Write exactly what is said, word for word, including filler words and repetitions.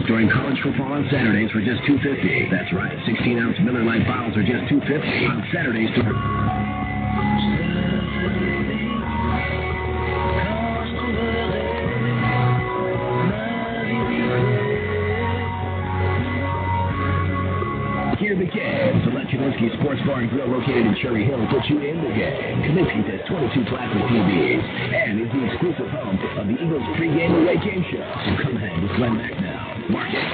during college football on Saturdays for just two dollars and fifty cents. That's right, sixteen-ounce Miller Lite bottles are just two dollars and fifty cents on Saturdays. To Hear the game. The Kaminsky Sports Bar and Grill located in Cherry Hill puts you in the game. Kaminsky has twenty-two plasma T Vs and is the exclusive home of the Eagles pregame away game show. So come hang with Glenn Mack now. Mark it.